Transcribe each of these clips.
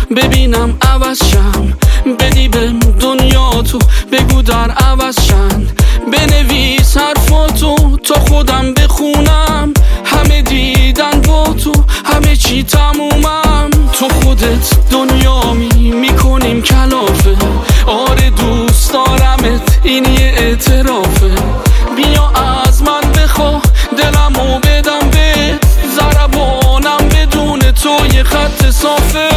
ببینم عوض شم، بدی به دنیا تو بگو در عوض شن، بنویس حرفاتو تا خودم بخونم، همه دیدن با تو همه چی تمومم، تو خودت دنیا میکنیم کلافه، آره دوست دارمت این یه اعترافه، بیا از من بخوا دلمو بدم به ضربانم، بدون تو یه خط صافه.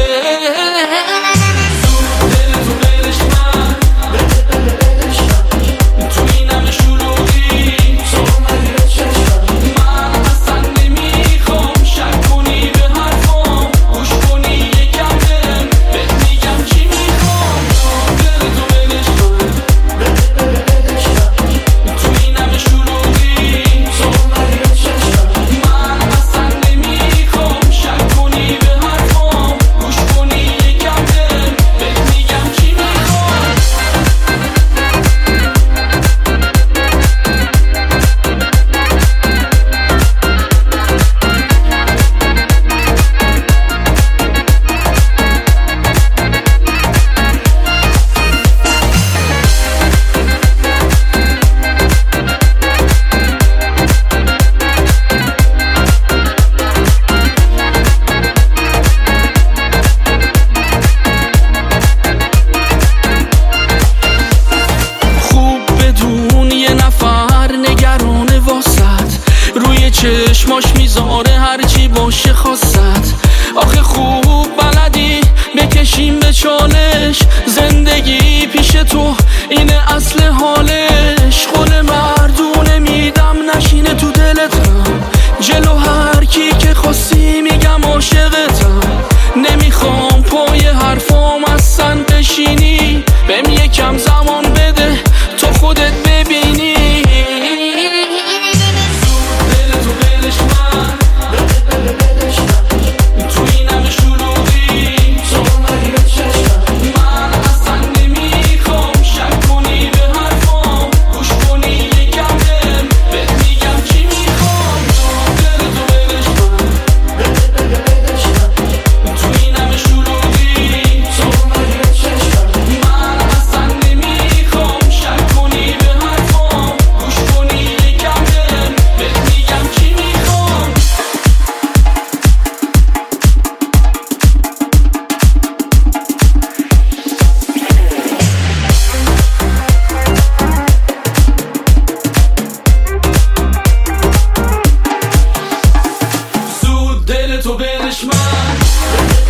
چشماش میذاره هرچی باشه خواست، آخه خوب بلدی بکشیم به چالش، زندگی پیش تو اینه اصل حالش، قول مردونه میدم نشینه تو دلتم، جلو هر کی که خواستی میگم عاشقتم، نمیخوام پای حرفام اصلا بشینی، بهم یکم زمان بده تو خودت ببینی. تو بدش من